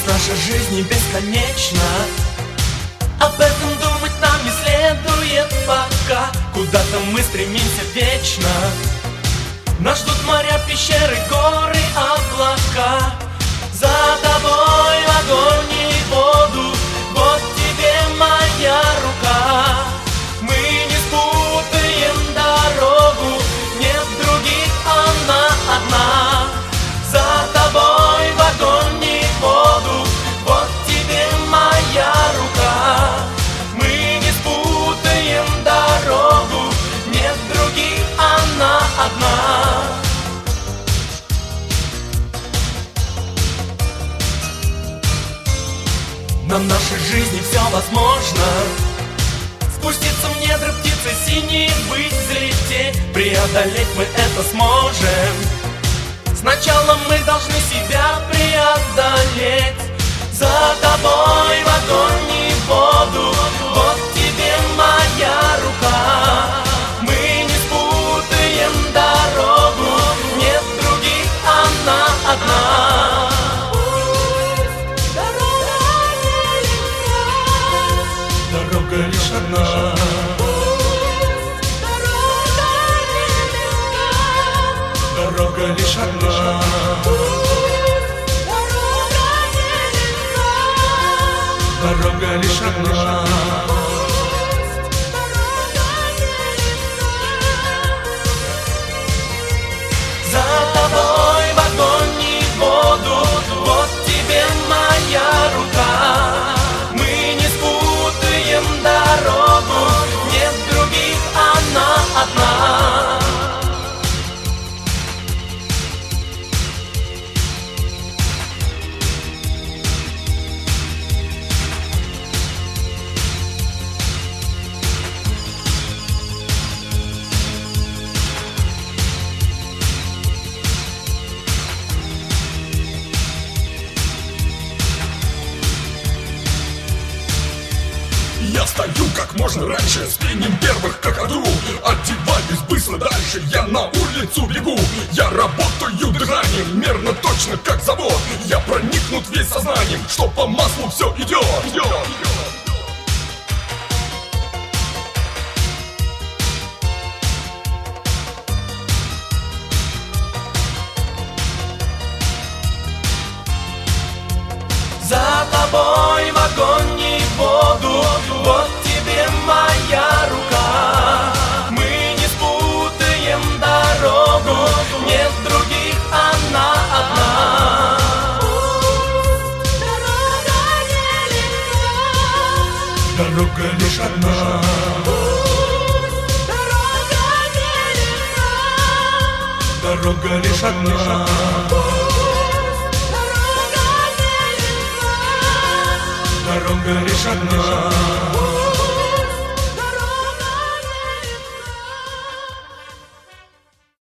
Пусть наша жизнь не бесконечна, об этом думать нам не следует пока. Куда-то мы стремимся вечно. Нас ждут моря, пещеры, горы, облака. За тобой в огонь и воду, вот тебе моя рука. Мы не спутаем дорогу, нет других, она одна. За тобой в огонь и воду, вот тебе моя рука. Мы не спутаем дорогу, нет других, она одна. На нашей жизни все возможно. Спуститься в недра птицы синие, ввысь взлететь. Преодолеть мы это сможем. Сначала мы должны себя преодолеть. За тобой в огонь и воду, вот тебе моя рука. Мы не спутаем дорогу, нет других, она одна. Дорога лишь одна. Дорога лишь одна. Дорога лишь одна. За тобой в огонь и воду, вот тебе моя рука. Мы не спутаем дорогу, нет других, она одна. Я стою как можно раньше, сменим первых какаду. Одеваюсь быстро дальше, я на улицу бегу. Я работаю дыханием, мерно точно как завод. Я проникнут весь сознанием, что по маслу все идет. За тобой в огонь и воду, вот тебе моя рука. Мы не спутаем дорогу, нет других, она одна. Дорога лишь одна. Дорога лишь одна. Дорога лишь одна.